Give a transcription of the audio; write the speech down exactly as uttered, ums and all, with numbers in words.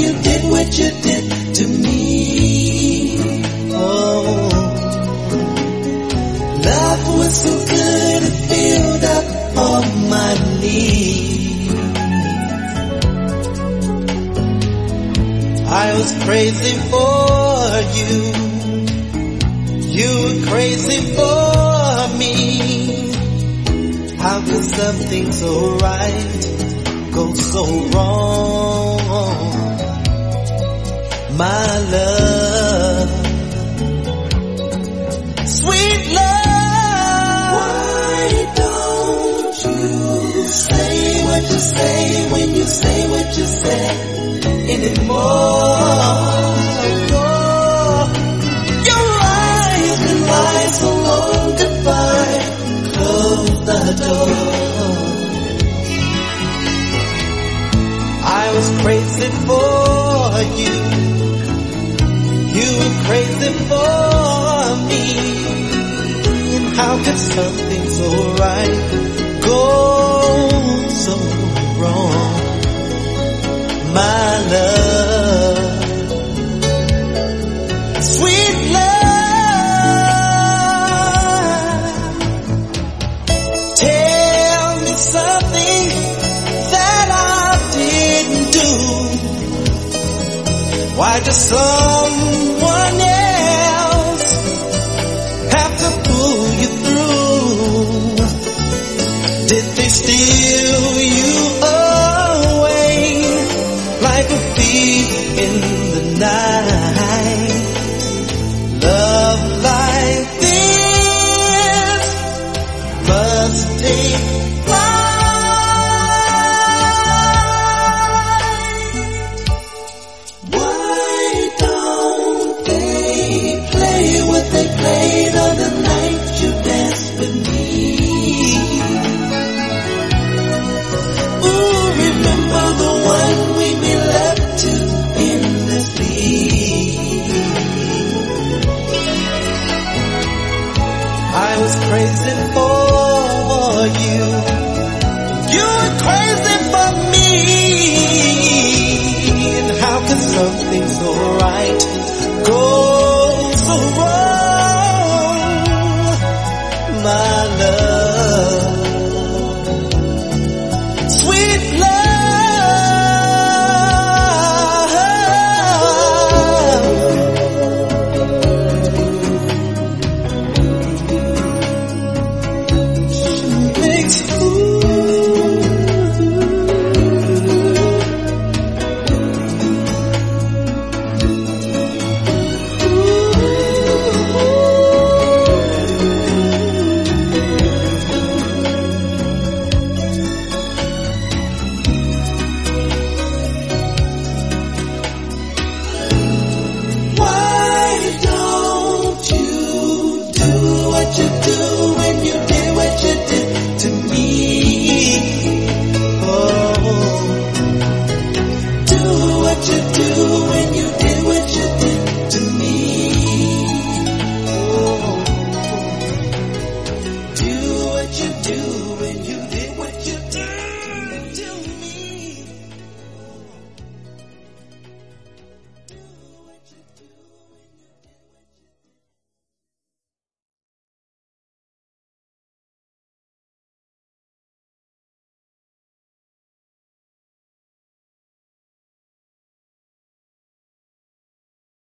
you did what you did to me. Oh, love was so good it filled up all my needs. I was crazy for you, you were crazy for me. How could something so right go so wrong? My love, sweet love, why don't you say what you say when you say what you say anymore? Your eyes been lied so long, goodbye, close the door. I was crazy for you, you were crazy for me. And how could something so right go so wrong? My love, sweet love, tell me something that I didn't do. Why does someone else have to pull you through? Did they steal you away like a thief in the night? Love like this must take flight. Why don't they play what they played on the night you danced with me? Ooh, remember the one we be left to endlessly. I was crazy for you, you were crazy for me. And how can something so right go so wrong? My love,